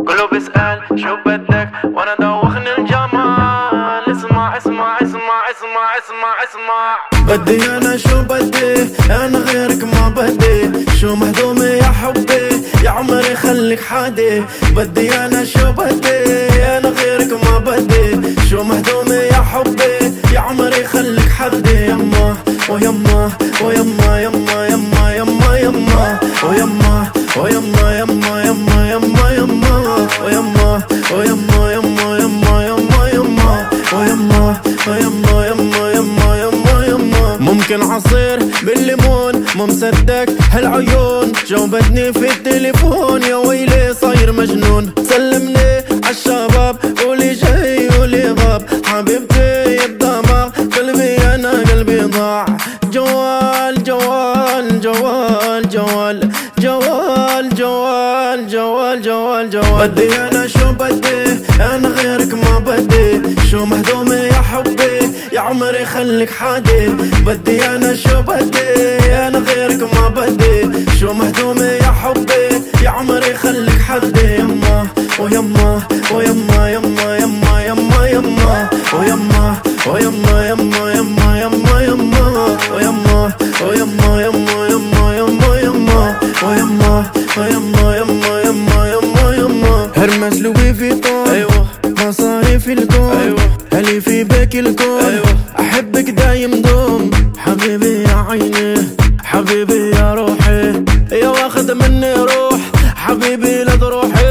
كله بيسأل شو بدك وانا دوخني الجمال. اسمع اسمع اسمع اسمع اسمع اسمع. بدي انا شو بدي انا غيرك ما بدي. شو مهضومي يا حبي يا عمري خليك حادي. بدي انا شو بدي انا غيرك ما بدي. شو مهضومي يا حبي يا عمري خليك حدي. يما ويما ويما يما يما يما يما ويما ويما يما يما يما يما ويما ويما يما يما يما يما ويما ويما يما يما يما يما. ممكن عصير بالليمون مو مصدق هالعيون. جاوبتني في التليفون يا ويلي صاير مجنون. سلمني عالشباب قولي جاي قولي غاب. حبيبتي الدماغ قلبي انا قلبي ضاع. جوال جوال جوال جوال جوال جوال جوال جوال جوال. بدي انا شو بدي انا غيرك ما بدي. شو مهضومي يا حبي يا عمري خليك حادي. بدي انا شو بدي انا غيرك ما بدي. شو مهضومي يا حبي يا عمري خليك حدي. يما ويما ويما يما يما يما يما ويما ويما يما يما يما يما ويما ويما يما يما يما يما ويما ويما يما يما يما يما. هرمس لوي فيتون ايوه مصاري في الكون ايوه. هلي في بك الكون ايوه. احبك دايم دوم حبيبي يا عيني حبيبي يا روحي يا واخد مني روح حبيبي لا تروحي.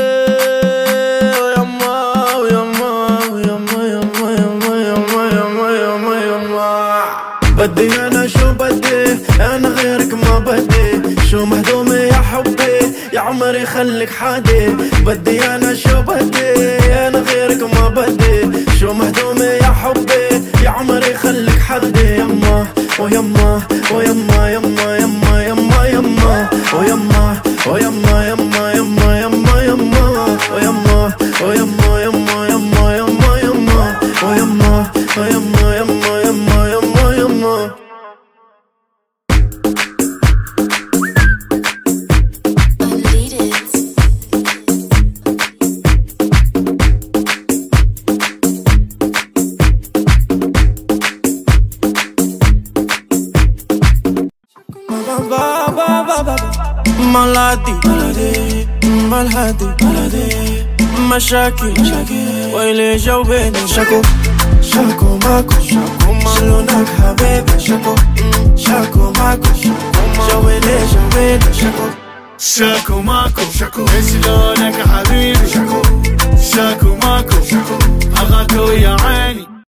ويما ويما ويما يما يما يما يما يما يما. بدي انا شو بدي انا غيرك ما بدي. شو مهضومي يا حبي يا عمري خليك حادي. بدي انا شو بدي انا غيرك ما بدي. شو مهضومي يا حبي يا عمري خليك حدي. يما ويما ويما يما يما يما يما ويما ويما يما يما يما يما ويما ويما يما يما يما يما ويما ويما يما يما يما يما. ملادي ملادي ملادي ملادي مشاكل ويلي جاوبيني. شاكو شاكو ماكو شلونك حبيبي. شاكو شاكو ماكو جاوبيني جاوبيني. شاكو شاكو ماكو شلونك حبيبي. شاكو شاكو ماكو أغاكو يا عين